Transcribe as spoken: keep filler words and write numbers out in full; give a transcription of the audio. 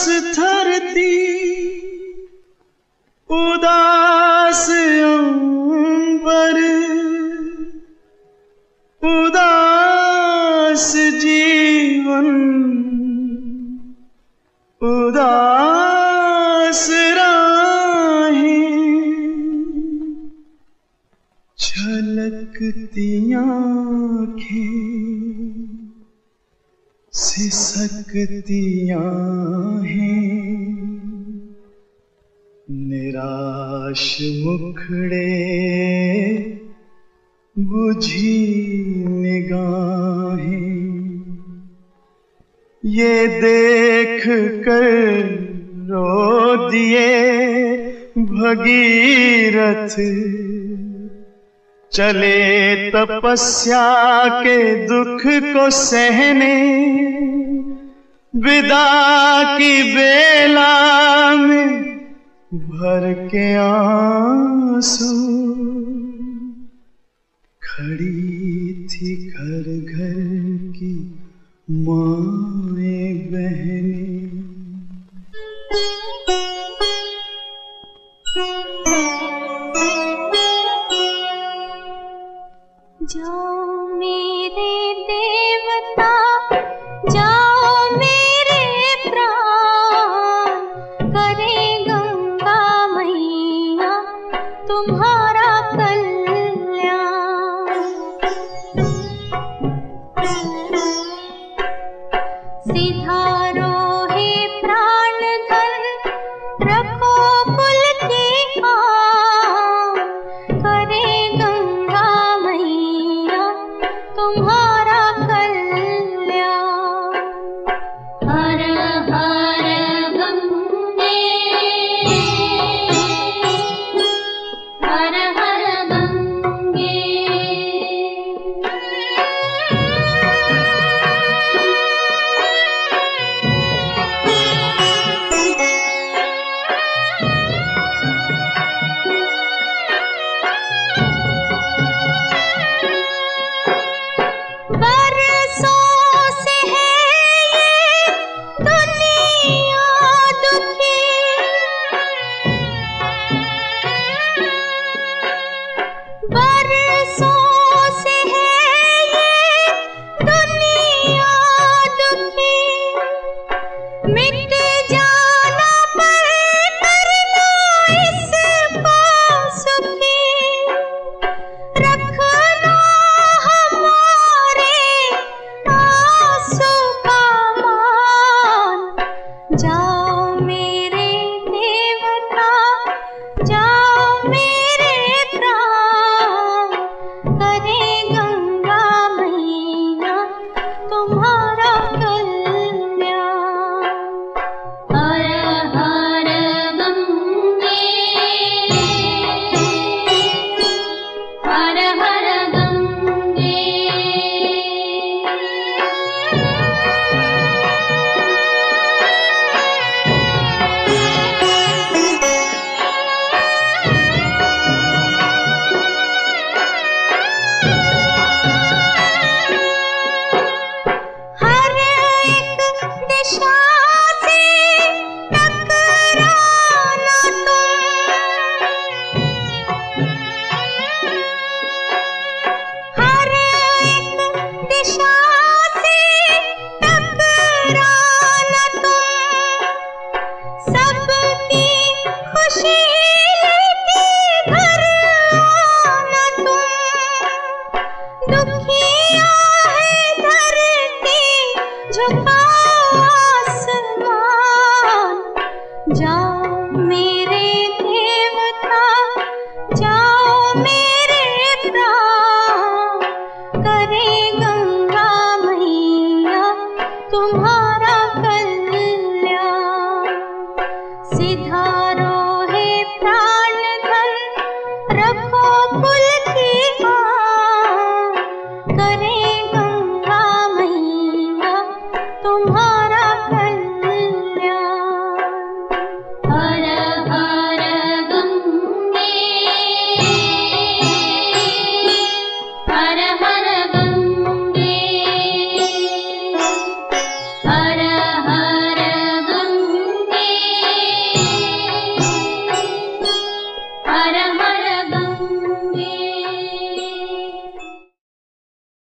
धरती उदास अंबर, उदास जीवन, उदास राहें, छलकती आँखें, सिसकती आहें, निराश मुखड़े, बुझी निगाहें, ये देख कर रो दिए भगीरथ, चले तपस्या के दुख को सहने, विदा की बेला में भर के आंसू, खड़ी थी घर घर की माएं बहनें। जाओ मेरे देवता, जाओ मेरे प्राण, करे गंगा मैया तुम्हारा कल्याण। सिधारो हे प्राण धन, रखो कुल की आन, करे गंगा मैया तुम्हारा कल्याण। हर हर गंगे, हर हर गंगे। बरसों से है ये दुनिया दुखी, बरसों से है ये दुनिया दुखी, मिट जाना पर करना इसको सुखी, रखना हमारे आंसू का मान। जाओ मेरे देवता, जाओ मेरे प्राण, करे गंगा मैया तुम्हारा कल्याण। हर हर गंगे, हर हर गंगे। हर एक दिशा से टकराना तुम, हर एक दिशा से टकराना तुम, सबकी खुशी लेके घर आना तुम, दुखिया है धरती झुकाओ आसमान। जाओ मेरे देवता, जाओ मेरे प्राण, करे गंगा मैया तुम्हारा कल्याण।